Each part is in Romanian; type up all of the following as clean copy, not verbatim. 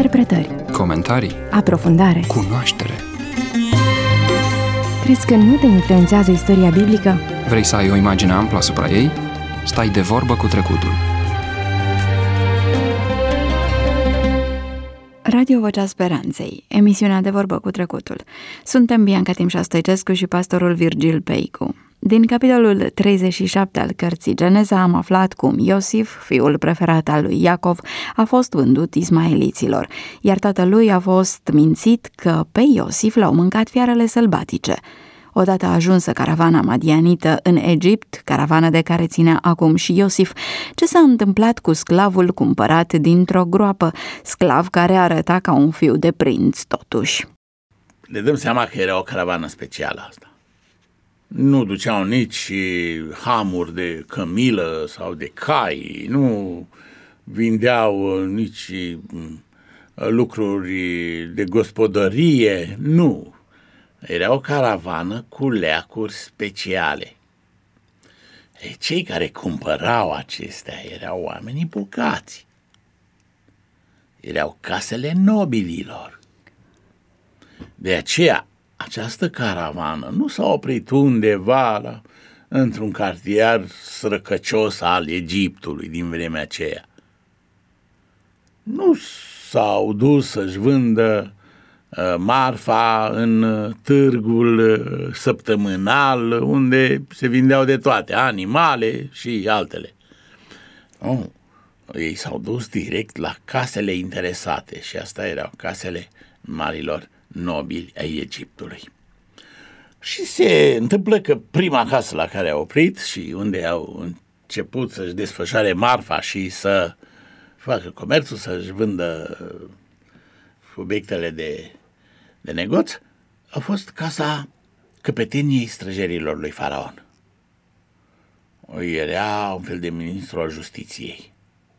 Interpretări, comentarii, aprofundare. cunoaștere. Crezi că nu te influențează istoria biblică? Vrei să ai o imagine amplă asupra ei? Stai de vorbă cu trecutul. Radio Vocea Speranței, emisiunea de vorbă cu trecutul. Suntem Bianca Timșa Stoicescu și pastorul Virgil Peicu. Din capitolul 37 al cărții Geneza am aflat cum Iosif, fiul preferat al lui Iacov, a fost vândut ismaeliților, iar tatălui a fost mințit că pe Iosif l-au mâncat fiarele sălbatice. Odată ajunsă caravana madianită în Egipt, caravană de care ținea acum și Iosif, ce s-a întâmplat cu sclavul cumpărat dintr-o groapă, sclav care arăta ca un fiu de prinț totuși? Ne dăm seama că era o caravană specială asta. Nu duceau nici hamuri de cămilă sau de cai, nu vindeau nici lucruri de gospodărie, nu. Era o caravană cu leacuri speciale. Cei care cumpărau acestea erau oamenii bogați. Erau casele nobililor. De aceea, această caravană nu s-a oprit undeva într-un cartier sărăcăcios al Egiptului din vremea aceea. Nu s-au dus să-și vândă marfa în târgul săptămânal unde se vindeau de toate, animale și altele. Nu, ei s-au dus direct la casele interesate și asta erau casele marilor nobili ai Egiptului. Și se întâmplă că prima casă la care au oprit și unde au început să-și desfășoare marfa și să facă comerțul, să-și vândă obiectele de negoț, a fost casa căpeteniei străjerilor lui Faraon. Era un fel de ministru al justiției.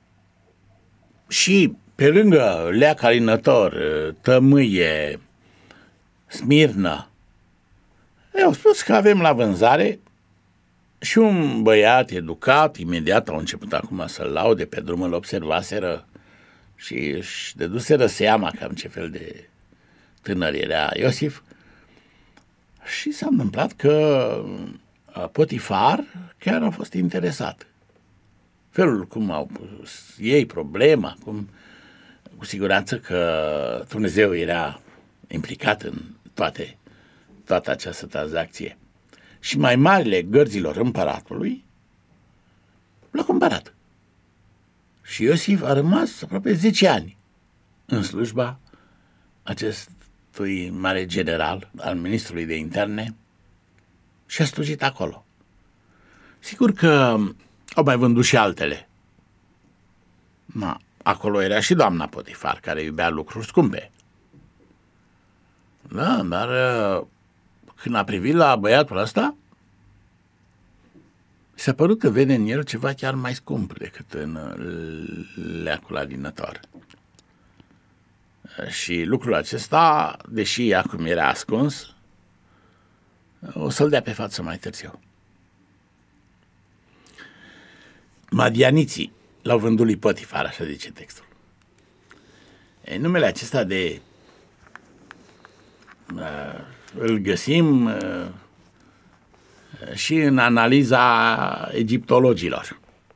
Și pe lângă leac alinător, tămâie, smirnă, au spus că avem la vânzare și un băiat educat, imediat au început acum să-l laude, pe drum îl observaseră și își dăduseră seama cam ce fel de tânăr era Iosif. Și s-a întâmplat că Potifar chiar a fost interesat. Felul cum au pus ei problema, cu siguranță că Dumnezeu era implicat în toată această tranzacție. Și mai marile gărzilor împăratului l-a cumpărat. Și Iosif a rămas aproape 10 ani în slujba acestui mare general al ministrului de interne și a slujit acolo. Sigur că au mai vândut și altele. Acolo era și doamna Potifar, care iubea lucruri scumpe. Da, dar când a privit la băiatul ăsta, s-a părut că vede în el ceva chiar mai scump decât în leacul alinător. Și lucrul acesta, deși acum era ascuns, o să-l dea pe față mai târziu. Madianiții l-au vândut lui Potifar, așa zice textul. Numele acesta îl găsim și în analiza egiptologilor.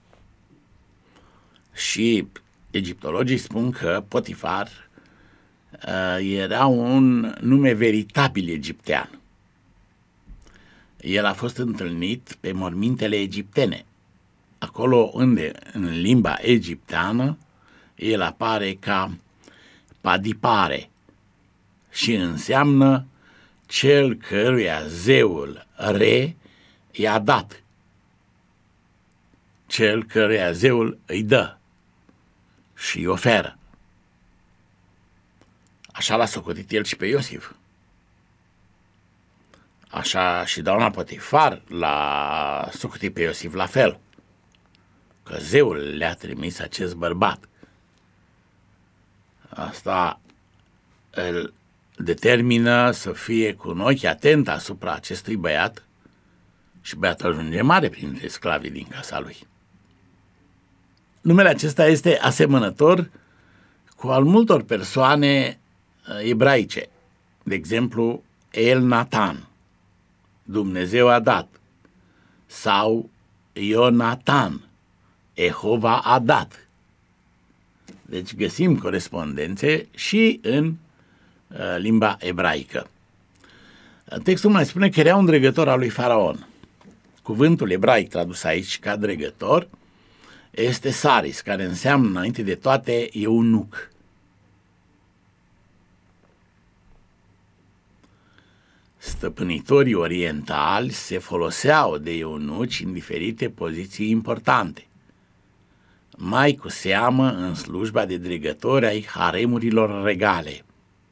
Și egiptologii spun că Potifar era un nume veritabil egiptean. El a fost întâlnit pe mormintele egiptene. Acolo unde, în limba egipteană, el apare ca Padipare și înseamnă cel căruia zeul Re i-a dat, cel căruia zeul îi dă și îi oferă. Așa l-a socotit el și pe Iosif. Așa și doamna Potifar l-a socotit pe Iosif la fel, că zeul le-a trimis acest bărbat. Asta îl determină să fie cu un ochi atent asupra acestui băiat și băiatul ajunge mare printre sclavii din casa lui. Numele acesta este asemănător cu al multor persoane ebraice. De exemplu, El Natan, Dumnezeu a dat, sau Ionatan, Jehova a dat. Deci găsim corespondențe și în limba ebraică. Textul mai spune că era un dregător al lui Faraon. Cuvântul ebraic tradus aici ca dregător este saris, care înseamnă înainte de toate eunuc. Stăpânitorii orientali se foloseau de eunuci în diferite poziții importante, mai cu seamă în slujba de dregători ai haremurilor regale.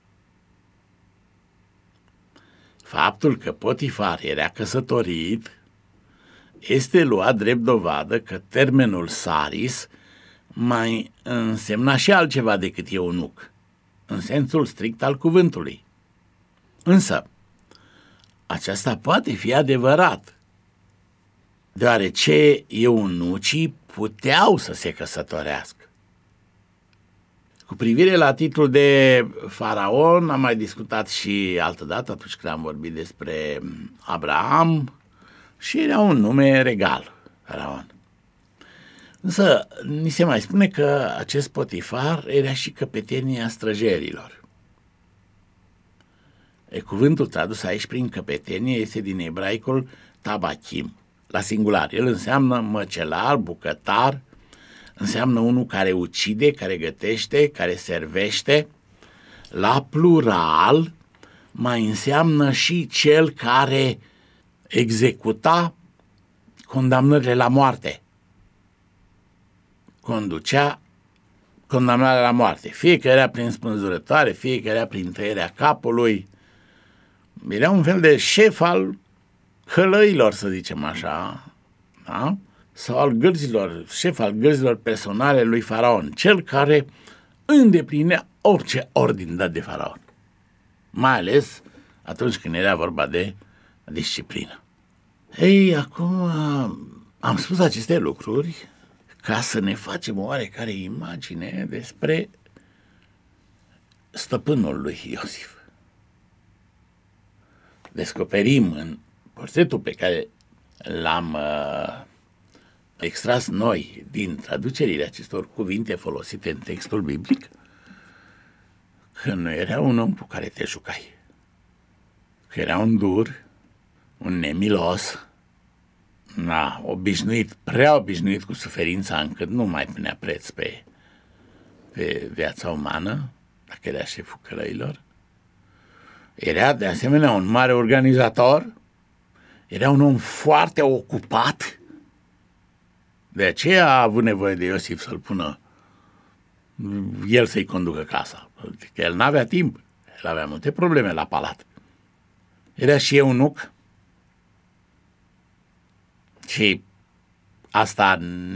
Faptul că Potifar era căsătorit este luat drept dovadă că termenul saris mai însemna și altceva decât eunuc, în sensul strict al cuvântului. Însă, aceasta poate fi adevărat, deoarece eunucii puteau să se căsătorească. Cu privire la titlul de faraon, am mai discutat și altădată atunci când am vorbit despre Abraham și era un nume regal, faraon. Însă, ni se mai spune că acest Potifar era și căpetenia străjerilor. Cuvântul tradus aici prin căpetenie este din ebraicul tabachim, la singular. El înseamnă măcelar, bucătar, înseamnă unul care ucide, care gătește, care servește. La plural mai înseamnă și cel care executa condamnările la moarte. Conducea condamnarea la moarte. Fie că era prin spânzurătoare, fie că era prin tăierea capului. Era un fel de șef al călăilor, să zicem așa, da? Sau al gărzilor, șef al gărzilor personale lui Faraon, cel care îndeplinea orice ordin dat de Faraon, mai ales atunci când era vorba de disciplină. Ei, acum am spus aceste lucruri ca să ne facem o oarecare imagine despre stăpânul lui Iosif. Descoperim în portretul pe care l-am extras noi din traducerile acestor cuvinte folosite în textul biblic, că nu era un om cu care te jucai, că era un dur, un nemilos, obișnuit, prea obișnuit cu suferința încât nu mai punea preț pe viața umană, dacă era șeful călăilor. Era de asemenea un mare organizator, era un om foarte ocupat, de aceea a avut nevoie de Iosif să-l pună, el să-i conducă casa, că el n-avea timp, el avea multe probleme la palat. Era și eunuc și asta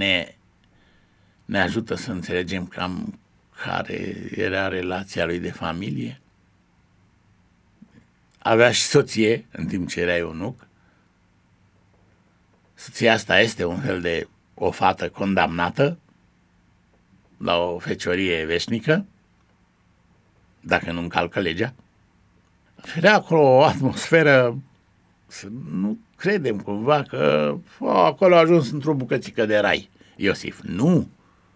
ne ajută să înțelegem cam care era relația lui de familie. Avea și soție în timp ce era eunuc. Soția asta este un fel de o fată condamnată la o feciorie veșnică, dacă nu încalcă legea. Era acolo o atmosferă, să nu credem cumva că acolo a ajuns într-o bucățică de rai Iosif. Nu!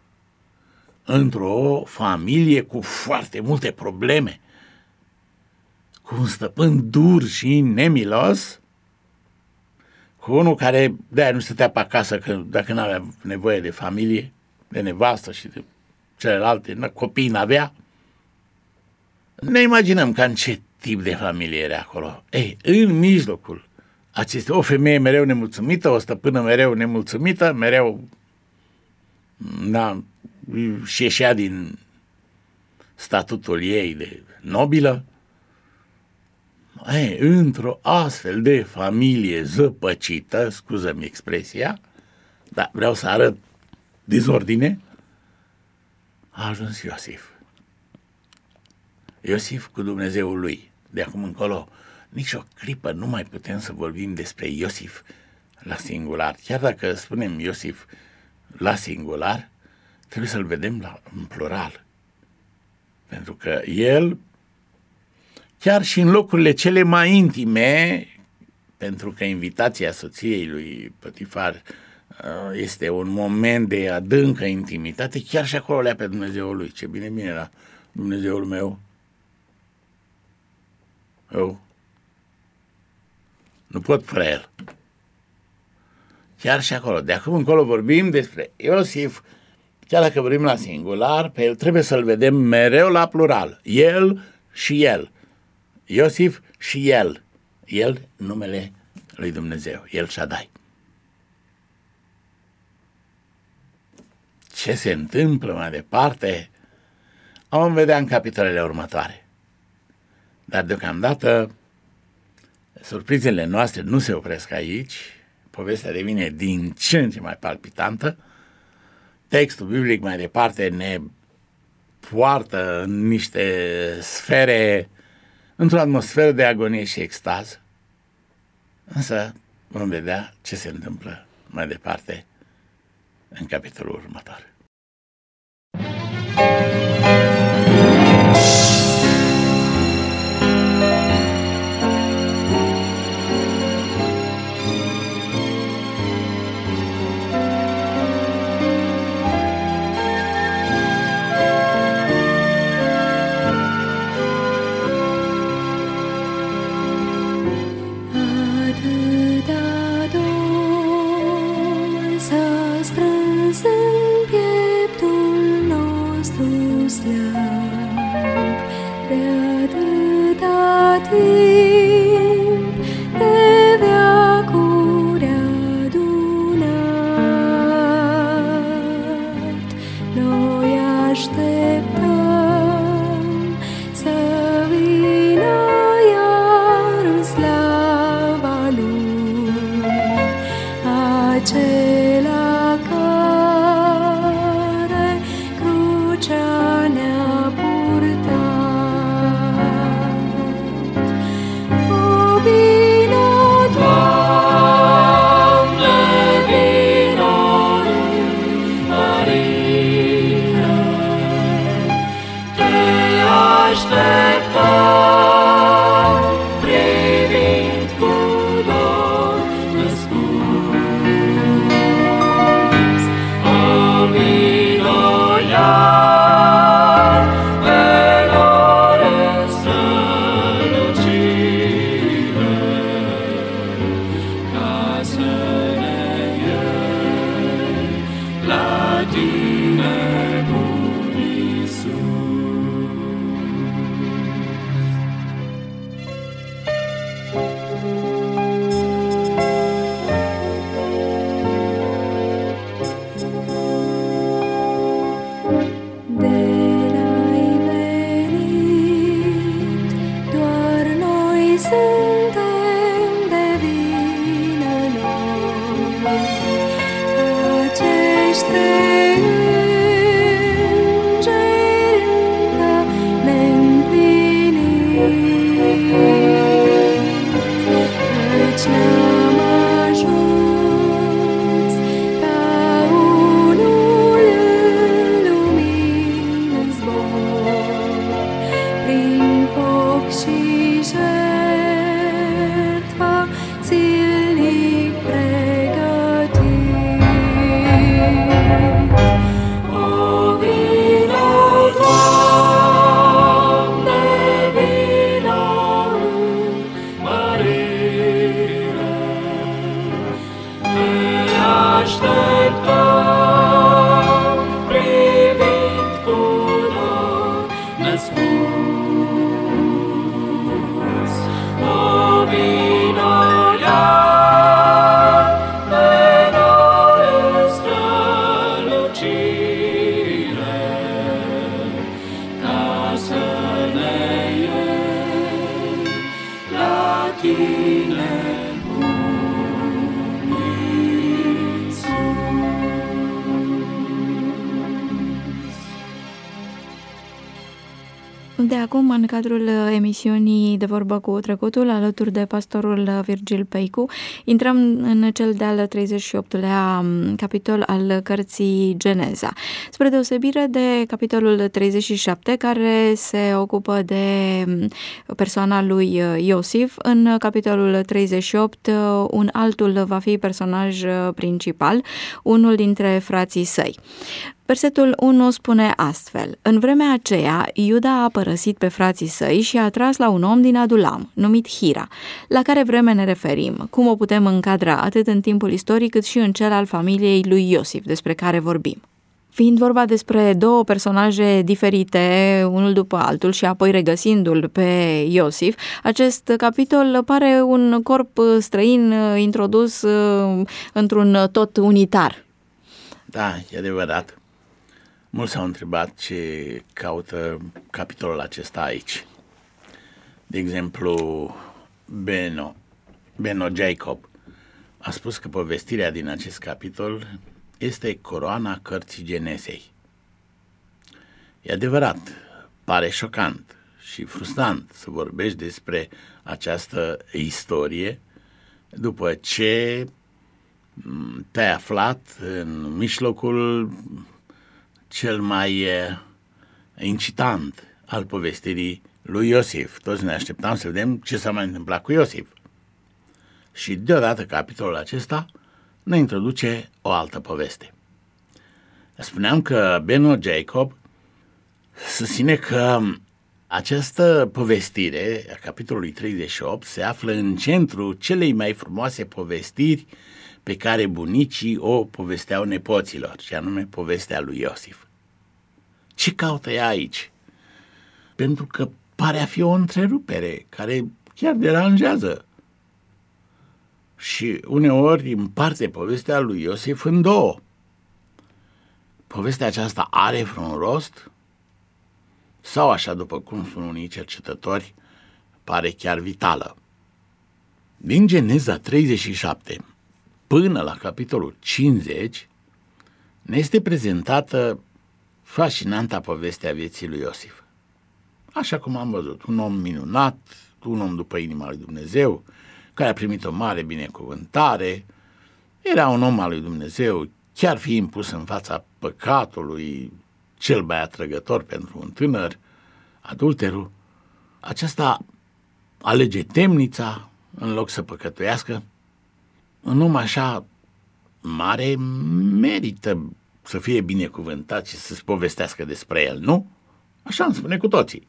Într-o familie cu foarte multe probleme, cu un stăpân dur și nemilos, cu unul care de-aia nu stătea pe acasă că dacă nu avea nevoie de familie, de nevastă și de celelalte, copii n-avea. Ne imaginăm ca în ce tip de familie era acolo. Ei, în mijlocul acestei, o femeie mereu nemulțumită, o stăpână mereu nemulțumită, mereu și ieșea din statutul ei de nobilă. Într-o astfel de familie zăpăcită, scuză-mi expresia, dar vreau să arăt dezordine, a ajuns Iosif. Iosif cu Dumnezeul lui. De acum încolo, nici o clipă nu mai putem să vorbim despre Iosif la singular. Chiar dacă spunem Iosif la singular, trebuie să-l vedem în plural. Pentru că el, chiar și în locurile cele mai intime, pentru că invitația soției lui Pătifar este un moment de adâncă intimitate, chiar și acolo lea pe Dumnezeul lui. Ce bine era Dumnezeul meu. Eu nu pot fără el. Chiar și acolo. De acum încolo vorbim despre Iosif, chiar dacă vorbim la singular, pe el trebuie să-l vedem mereu la plural. El și el. Iosif și el. El, numele lui Dumnezeu. El Shaddai. Ce se întâmplă mai departe vom vedea în capitolele următoare. Dar deocamdată surprizele noastre nu se opresc aici. Povestea devine din ce în ce mai palpitantă. Textul biblic mai departe ne poartă în niște sfere, într-o atmosferă de agonie și extaz. Însă vom vedea ce se întâmplă mai departe în capitolul următor. De acum, în cadrul emisiunii De vorbă cu trecutul, alături de pastorul Virgil Peicu, intrăm în cel de-al 38-lea capitol al cărții Geneza. Spre deosebire de capitolul 37, care se ocupă de persoana lui Iosif, în capitolul 38 un altul va fi personaj principal, unul dintre frații săi. Versetul 1 spune astfel: în vremea aceea, Iuda a părăsit pe frații săi și a tras la un om din Adulam, numit Hira. La care vreme ne referim? Cum o putem încadra atât în timpul istoric cât și în cel al familiei lui Iosif, despre care vorbim? Fiind vorba despre două personaje diferite, unul după altul, și apoi regăsindu-l pe Iosif, acest capitol pare un corp străin introdus într-un tot unitar. Da, e adevărat. Mulți s-au întrebat ce caută capitolul acesta aici. De exemplu, Beno Jacob a spus că povestirea din acest capitol este coroana cărții Genesei. E adevărat, pare șocant și frustrant să vorbești despre această istorie după ce te-ai aflat în mijlocul cel mai incitant al povestirii lui Iosif. Toți ne așteptam să vedem ce s-a mai întâmplat cu Iosif. Și deodată capitolul acesta ne introduce o altă poveste. Spuneam că Beno Jacob susține că această povestire a capitolului 38 se află în centrul celei mai frumoase povestiri pe care bunicii o povesteau nepoților, și anume povestea lui Iosif. Ce caută ea aici? Pentru că pare a fi o întrerupere care chiar deranjează și uneori împarte povestea lui Iosif în două. Povestea aceasta are vreun rost? Sau, așa după cum spun unii cercetători, pare chiar vitală? Din Geneza 37 până la capitolul 50 ne este prezentată fascinanta povestea vieții lui Iosif. Așa cum am văzut, un om minunat, un om după inima lui Dumnezeu, care a primit o mare binecuvântare, era un om al lui Dumnezeu, chiar fiind pus în fața păcatului cel mai atrăgător pentru un tânăr, adulterul. Acesta alege temnița în loc să păcătuiască. Un om așa mare merită să fie binecuvântat și să-ți povestească despre el, nu? Așa îmi spune cu toții.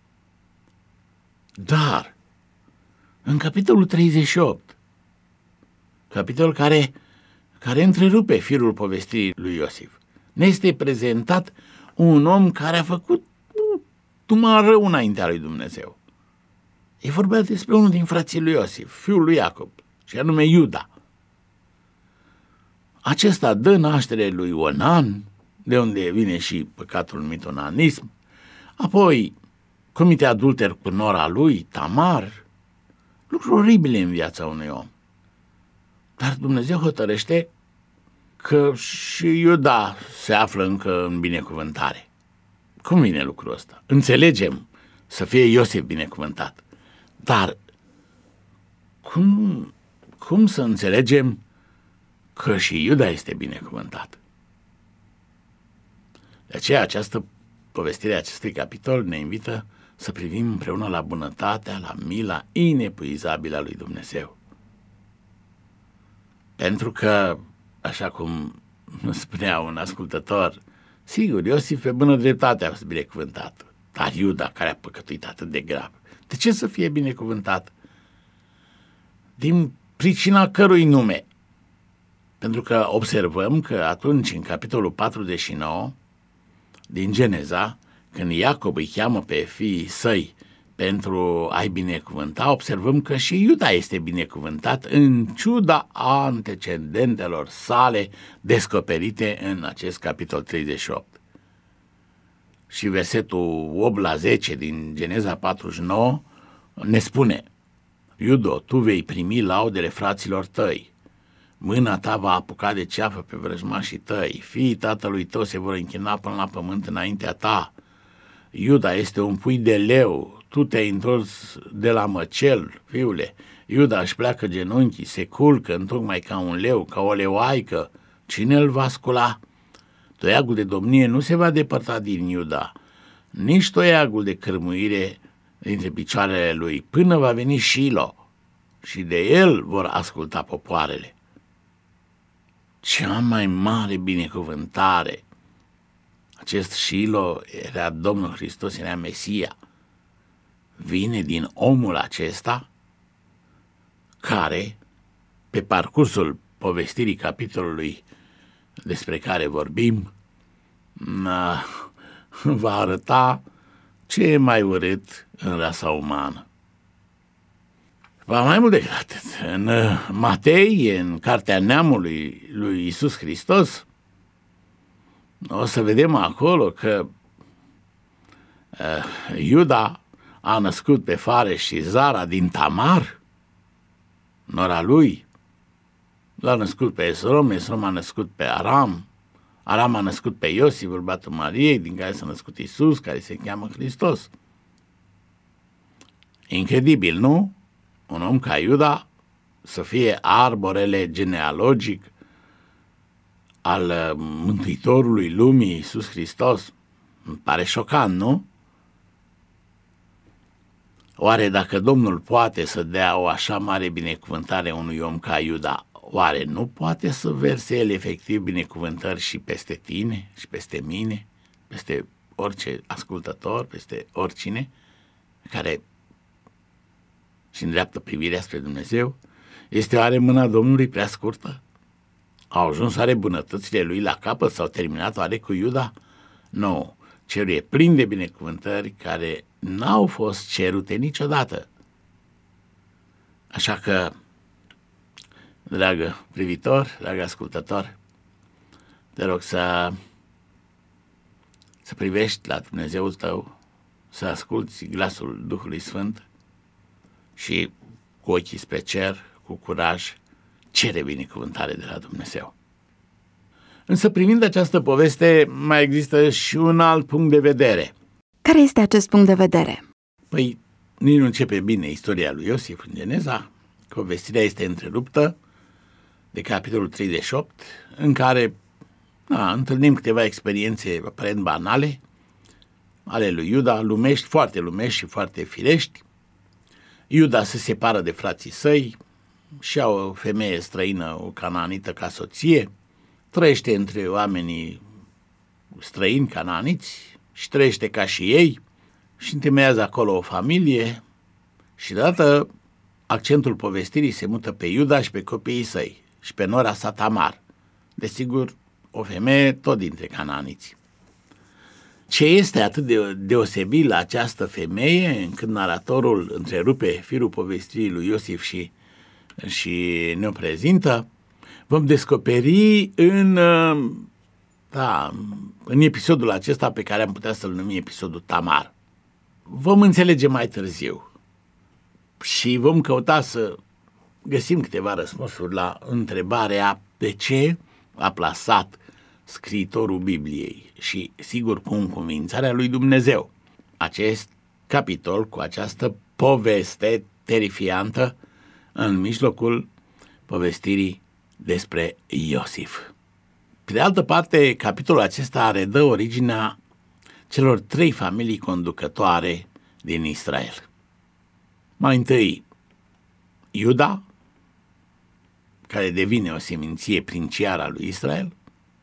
Dar, în capitolul 38, capitolul care întrerupe firul povestirii lui Iosif, ne este prezentat un om care a făcut numai rău înaintea lui Dumnezeu. E vorba despre unul din frații lui Iosif, fiul lui Iacob, și anume Iuda. Acesta dă naștere lui Onan, de unde vine și păcatul numit onanism, apoi comite adulter cu nora lui, Tamar, lucruri oribile în viața unui om. Dar Dumnezeu hotărăște că și Iuda se află încă în binecuvântare. Cum vine lucrul ăsta? Înțelegem să fie Iosif binecuvântat, dar cum să înțelegem că și Iuda este binecuvântat? De aceea această povestire a acestui capitol ne invită să privim împreună la bunătatea, la mila inepuizabilă a lui Dumnezeu. Pentru că, așa cum spunea un ascultător, sigur, Iosif pe bună dreptate a fost binecuvântat, dar Iuda, care a păcătuit atât de grav, de ce să fie binecuvântat? Din pricina cărui nume? Pentru că observăm că atunci, în capitolul 49 din Geneza, când Iacob îi cheamă pe fiii săi pentru a-i binecuvânta, observăm că și Iuda este binecuvântat în ciuda antecedentelor sale descoperite în acest capitol 38. Și versetul 8 la 10 din Geneza 49 ne spune: Iudo, tu vei primi laudele fraților tăi, mâna ta va apuca de ceafă pe vrăjmașii tăi, fiii tatălui tău se vor închina până la pământ înaintea ta, Iuda este un pui de leu, tu te-ai întors de la măcel, fiule. Iuda își pleacă genunchii, se culcă întocmai ca un leu, ca o leoaică. Cine îl va scula? Toiagul de domnie nu se va depărta din Iuda, nici toiagul de cârmuire dintre picioarele lui, până va veni Shilo și de el vor asculta popoarele. Cea mai mare binecuvântare, acest Shilo era Domnul Hristos, era Mesia, vine din omul acesta care, pe parcursul povestirii capitolului despre care vorbim, va arăta ce e mai urât în rasa umană. Va mai mult decât atât. În Matei, în Cartea Neamului lui Iisus Hristos, o să vedem acolo că Iuda a născut pe Fares și Zara din Tamar, nora lui. L-a născut pe Esrom, Esrom a născut pe Aram, Aram a născut pe Iosif, bărbatul Mariei, din care s-a născut Iisus, care se cheamă Hristos. Incredibil, nu? Un om ca Iuda să fie arborele genealogic al Mântuitorului lumii, Iisus Hristos. Îmi pare șocant, nu? Oare dacă Domnul poate să dea o așa mare binecuvântare unui om ca Iuda, oare nu poate să verse el efectiv binecuvântări și peste tine și peste mine, peste orice ascultător, peste oricine care și îndreaptă privirea spre Dumnezeu? Este oare mâna Domnului prea scurtă? Au ajuns oare bunătățile lui la capăt? S-au terminat oare cu Iuda? Nu, cerul e plin de binecuvântări care n-au fost cerute niciodată. Așa că, dragă privitor, dragă ascultător, te rog să privești la Dumnezeul tău, să asculți glasul Duhului Sfânt și cu ochii spre cer, cu curaj, cere binecuvântare de la Dumnezeu. Însă, privind această poveste, mai există și un alt punct de vedere. Care este acest punct de vedere? Păi, nici nu începe bine istoria lui Iosif în Geneza. Povestirea este întreruptă de capitolul 38, în care întâlnim câteva experiențe aparent banale ale lui Iuda, lumești, foarte lumești și foarte firești. Iuda se separă de frații săi și au o femeie străină, o canaanită, ca soție, trăiește între oamenii străini canaaniți și trăiește ca și ei și întemeiază acolo o familie și deodată accentul povestirii se mută pe Iuda și pe copiii săi și pe nora sa Tamar, desigur o femeie tot dintre canaaniți. Ce este atât de deosebit la această femeie încât naratorul întrerupe firul povestirii lui Iosif și ne-o prezintă, vom descoperi în episodul acesta pe care am putea să-l numim episodul Tamar. Vom înțelege mai târziu și vom căuta să găsim câteva răspunsuri la întrebarea de ce a plasat scriitorul Bibliei și, sigur, cu încuvințarea lui Dumnezeu, acest capitol cu această poveste terifiantă în mijlocul povestirii despre Iosif. Pe de altă parte, capitolul acesta redă originea celor 3 familii conducătoare din Israel. Mai întâi, Iuda, care devine o seminție princiară a lui Israel.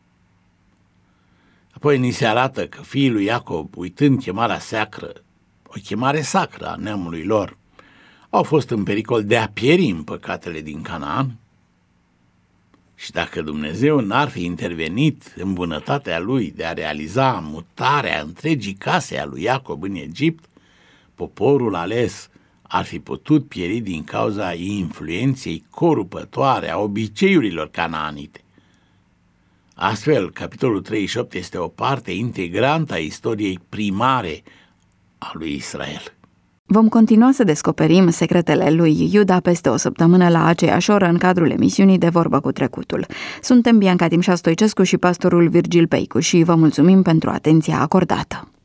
Apoi ni se arată că fiii lui Iacob, uitând chemarea sacră, o chemare sacră a neamului lor, au fost în pericol de a pieri în păcatele din Canaan. Și dacă Dumnezeu n-ar fi intervenit în bunătatea lui de a realiza mutarea întregii case a lui Iacob în Egipt, poporul ales ar fi putut pieri din cauza influenței corupătoare a obiceiurilor canaanite. Astfel, capitolul 38 este o parte integrantă a istoriei primare a lui Israel. Vom continua să descoperim secretele lui Iuda peste o săptămână la aceeași oră în cadrul emisiunii De Vorbă cu Trecutul. Suntem Bianca Timșa Stoicescu și pastorul Virgil Peicu și vă mulțumim pentru atenția acordată.